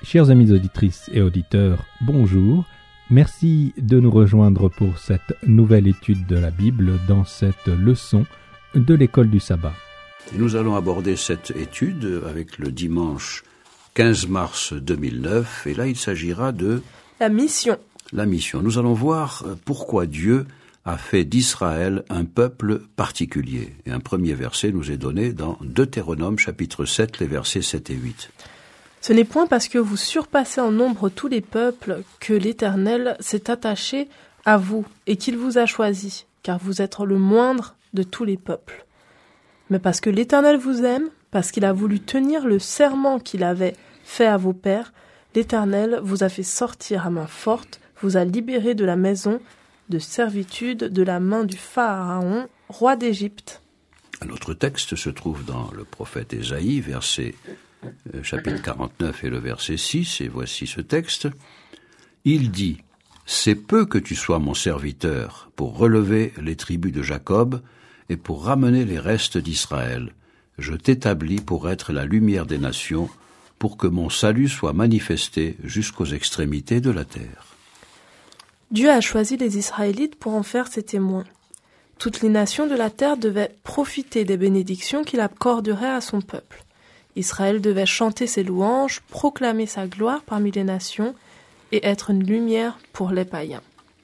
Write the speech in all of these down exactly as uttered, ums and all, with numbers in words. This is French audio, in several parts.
Chers amis auditrices et auditeurs, bonjour. Merci de nous rejoindre pour cette nouvelle étude de la Bible dans cette leçon de l'école du sabbat. Nous allons aborder cette étude avec le dimanche quinze mars deux mille neuf, et là il s'agira de la mission. La mission. Nous allons voir pourquoi Dieu a fait d'Israël un peuple particulier. Et un premier verset nous est donné dans Deutéronome chapitre sept, les versets sept et huit. Ce n'est point parce que vous surpassez en nombre tous les peuples que l'Éternel s'est attaché à vous et qu'il vous a choisi, car vous êtes le moindre de tous les peuples. Mais parce que l'Éternel vous aime, parce qu'il a voulu tenir le serment qu'il avait fait à vos pères, l'Éternel vous a fait sortir à main forte, vous a libéré de la maison de servitude, de la main du Pharaon, roi d'Égypte. Un autre texte se trouve dans le prophète Ésaïe, verset euh, chapitre quarante-neuf et le verset six, et voici ce texte. Il dit, « C'est peu que tu sois mon serviteur pour relever les tribus de Jacob et pour ramener les restes d'Israël. Je t'établis pour être la lumière des nations, pour que mon salut soit manifesté jusqu'aux extrémités de la terre. » Dieu a choisi les Israélites pour en faire ses témoins. Toutes les nations de la terre devaient profiter des bénédictions qu'il accorderait à son peuple. Israël devait chanter ses louanges, proclamer sa gloire parmi les nations et être une lumière pour les païens.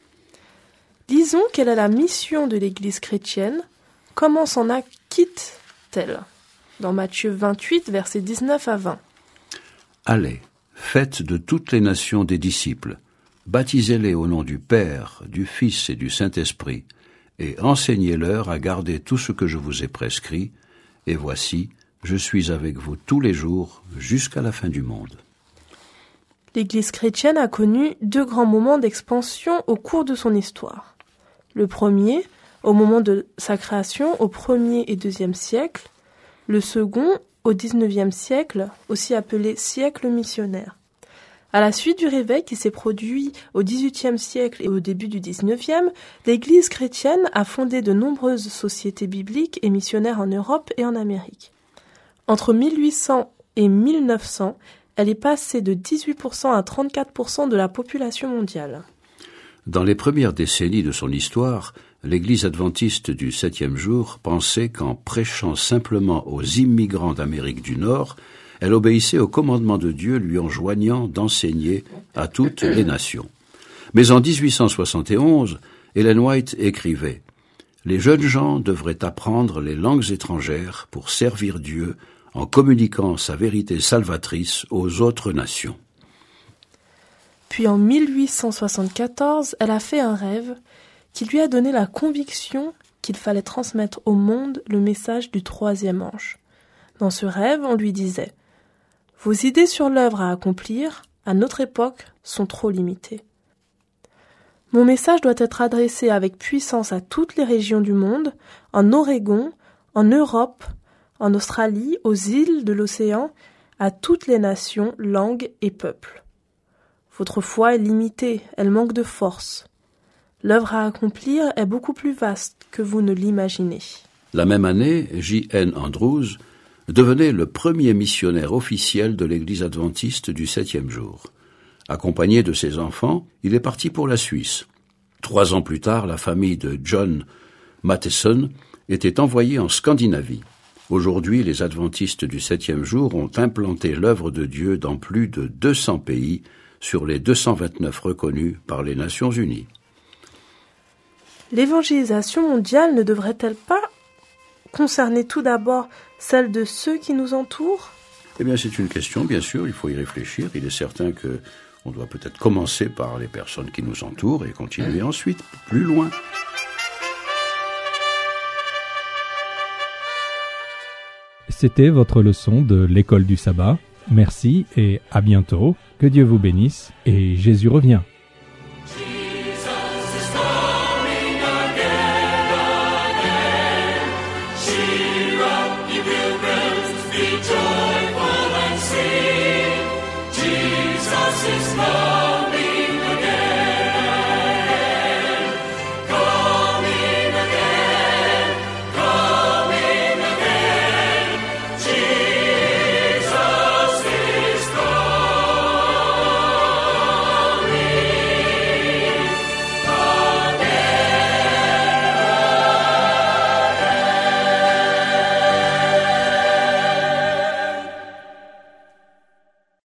Disons quelle est la mission de l'Église chrétienne, comment s'en acquitte-t-elle ? Dans Matthieu vingt-huit, versets dix-neuf à vingt. Allez, faites de toutes les nations des disciples, baptisez-les au nom du Père, du Fils et du Saint-Esprit, et enseignez-leur à garder tout ce que je vous ai prescrit, et voici, je suis avec vous tous les jours jusqu'à la fin du monde. L'Église chrétienne a connu deux grands moments d'expansion au cours de son histoire. Le premier, au moment de sa création au premier et deuxième siècle, le second, au dix-neuvième siècle, aussi appelé siècle missionnaire. À la suite du réveil qui s'est produit au dix-huitième siècle et au début du dix-neuvième, l'Église chrétienne a fondé de nombreuses sociétés bibliques et missionnaires en Europe et en Amérique. Entre mille huit cents et mille neuf cents, elle est passée de dix-huit pour cent à trente-quatre pour cent de la population mondiale. Dans les premières décennies de son histoire, l'Église adventiste du septième jour pensait qu'en prêchant simplement aux immigrants d'Amérique du Nord, elle obéissait au commandement de Dieu lui enjoignant d'enseigner à toutes les nations. Mais en dix-huit cent soixante et onze, Ellen White écrivait « Les jeunes gens devraient apprendre les langues étrangères pour servir Dieu en communiquant sa vérité salvatrice aux autres nations. » Puis en mille huit cent soixante-quatorze, elle a fait un rêve qui lui a donné la conviction qu'il fallait transmettre au monde le message du troisième ange. Dans ce rêve, on lui disait « Vos idées sur l'œuvre à accomplir, à notre époque, sont trop limitées. Mon message doit être adressé avec puissance à toutes les régions du monde, en Oregon, en Europe, en Australie, aux îles de l'océan, à toutes les nations, langues et peuples. Votre foi est limitée, elle manque de force. L'œuvre à accomplir est beaucoup plus vaste que vous ne l'imaginez. » La même année, J N Andrews devenait le premier missionnaire officiel de l'Église adventiste du septième jour. Accompagné de ses enfants, il est parti pour la Suisse. Trois ans plus tard, la famille de John Matheson était envoyée en Scandinavie. Aujourd'hui, les adventistes du septième jour ont implanté l'œuvre de Dieu dans plus de deux cents pays sur les deux cent vingt-neuf reconnus par les Nations unies. L'évangélisation mondiale ne devrait-elle pas concerner tout d'abord celle de ceux qui nous entourent ? Eh bien, c'est une question, bien sûr, il faut y réfléchir. Il est certain que on doit peut-être commencer par les personnes qui nous entourent et continuer ensuite plus loin. C'était votre leçon de l'école du sabbat. Merci et à bientôt. Que Dieu vous bénisse et Jésus revient.